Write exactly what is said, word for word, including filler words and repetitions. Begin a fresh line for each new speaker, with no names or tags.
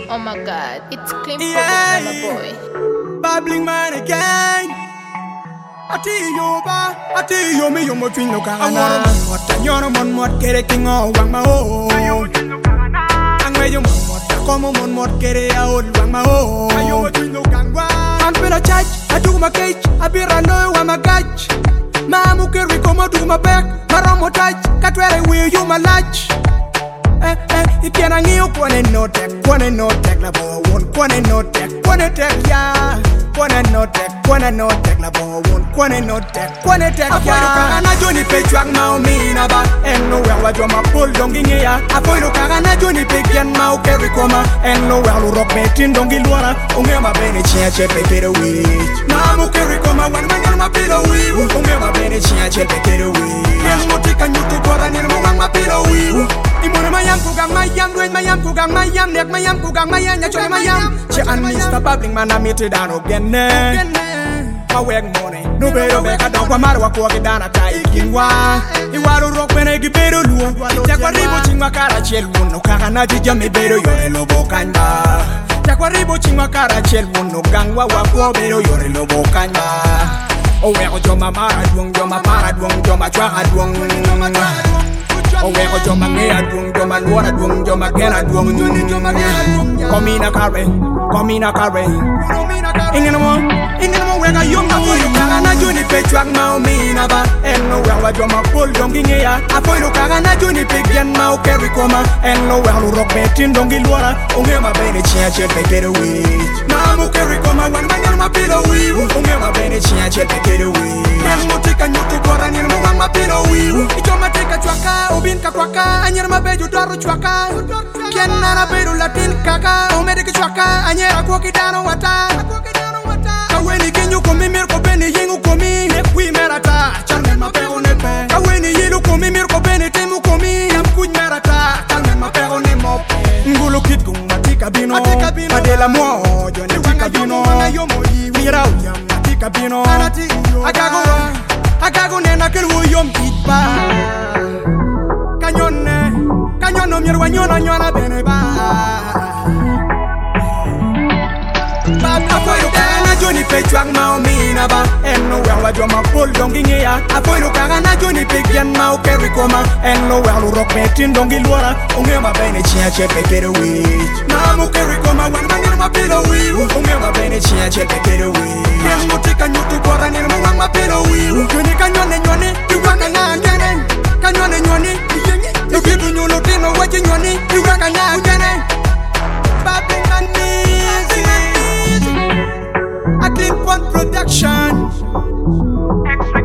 Oh my god, it's clean
Yeah.
for my boy.
Babbling man again. I tell you, ba, I tell you, me you mo twin no kana. I wanna mon mot, nyono mon mot, kere king o wang ma o. Ang me you mon mot, como mon mot, kere a o wang ma o. Ayo mo twin no kangwa. I'm been a charge, I do my cage, I be rano wa ma catch. Mamu kere como do my back, maramo touch, katwere will you my latch. Eh eh, ikiana ngiyo kwane no tek, kwane no tek la bo won, kwane no tek, kwane tek ya. Kwane no tek, kwane no tek la bo won, kwane no tek, kwane tek ya. Afoy luka na joni pe chwak ma o mi na ba, en no well wa joma pull dongi ngia. Afoy luka na joni pe gen ma o keri koma, en no well rock me tin dongi luana. Unge ma bene chia che pe pero wich. Na mo keri koma wan ma nyan ma pero wiwu. Unge ma bene chia che pe pero wich. En mo tika nyutu kora nyan mo wang ma pero wiwu. Imone mayam kugang mayam, duen mayam kugang mayam, nek mayam kugang mayam, nyachole mayam. Che an Mister Babbling man amite dano genne. Ma weg money, no bedo beka don kwa marwa kwa kidana ta ikingwa. Iwaru rock bene gibero luo. Itakwa ribo chingwa kara chel wuno kaka na jijame bedo yore lobo kanyba. Itakwa ribo chingwa kara chel wuno gangwa wakwo bedo yore lobo kanyba. Owe ko joma mara duong, joma para duong, joma chwa duong. Owe ko joma ngea duong, joma luora duong, joma gena duong, joni joma gena duong. Komina kare, komina kare. Ingena mo, ingena mo wega yom na foy luka na joni pe chwak ma o mina ba. En no well wa joma pull dongi ngea. Afoy luka na joni pe gen ma o keri koma. En no well rock me tin dongi luora. Unge ma bene chia che pe kere wich. Na mo keri koma wan ma nyan ma pilo wiwu. Unge ma bene chia che pe kere wich. En mo tika nyutu kora nyan mo wang ma pilo wiwu. Ijoma tika chwaka ubin ka kwaka. Anyer ma beju doru chwaka. Kien nana beru latin kaka. Omede ki chwaka. Anyera kwa kidano wata. Kaweni kenyu komi mir ko beni yengu komi. Nekwi merata. Charmen ma pego nepe. Kaweni yilu komi mir ko beni temu komi. Yam kuj merata. Charmen ma pego ne mope. Ngulu kit kung matika bino. Padela mo jone tika bino. Mira uyam matika bino. Agago agago nena kelwo yom kitba. Kanyone kanyono mir wanyona nyona bene ba. Afoy luka na joni pe chwak ma o mina ba. En no well wa joma pull dongi ngea. Afoy luka na joni pe gen ma o keri koma. En no well rock me tin dongi luora. Unge ma bene chia che pe pero wich. Na mo keri koma wan ma nyan ma pilo wiwu. Unge ma bene chia che pe pero wich. En mo tika nyutu kora nyan mo wang ma pilo wiwu. Joni kanyone nyone, iwa kanya ngene. Kanyone nyone, iyenye. Nukitu nyulo tino wache nyone, iwa kanya ngene. Babbling man easy. A clean one production.